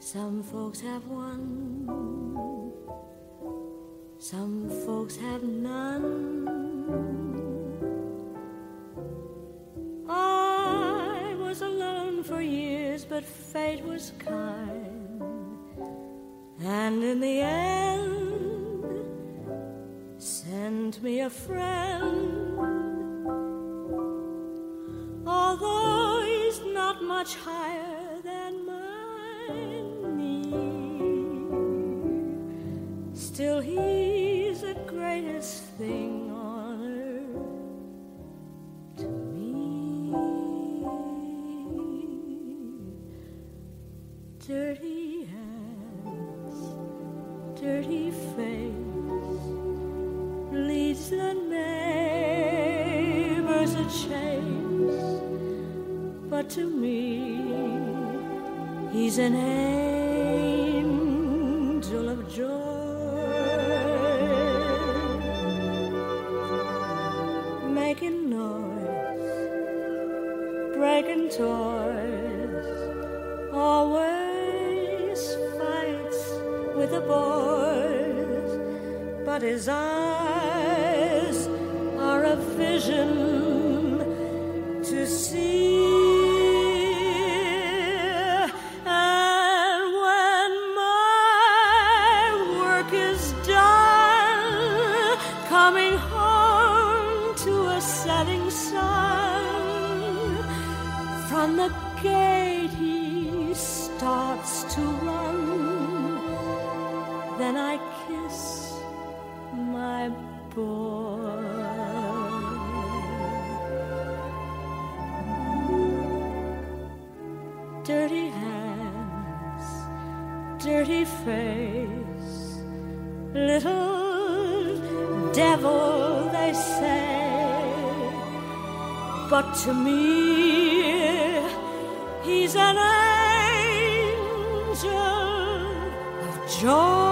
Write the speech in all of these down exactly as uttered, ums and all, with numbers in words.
Some folks have one, some folks have none. I was alone for years, but fate was kind, and in the end sent me a friend. Although he's not much higher than my knee, still he's the greatest thing on earth to me. Dirty hands, dirty face, leads the neighbors a chase, but to me he's an angel of joy, making noise, breaking toys, always fights with the boys, but his eyes are a vision to see. And when my work is done, coming home to a setting sun, from the gate he starts to run, then I kiss my boy. Dirty hands, dirty face, little devil they say, but to me he's an angel of joy.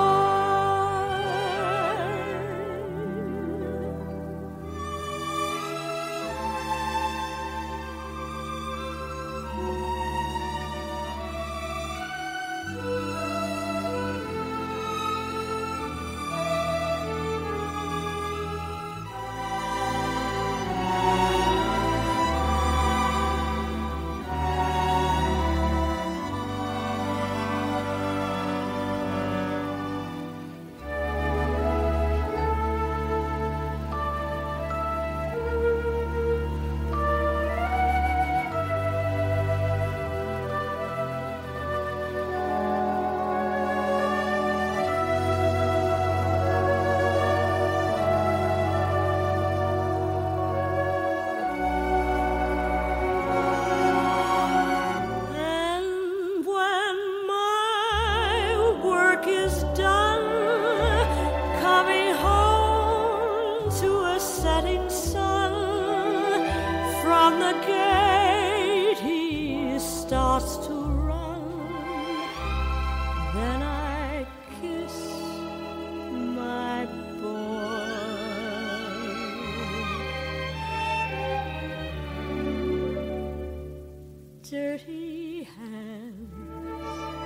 Dirty hands,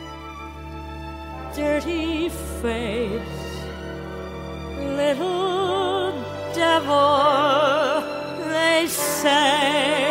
dirty face, little devil they say,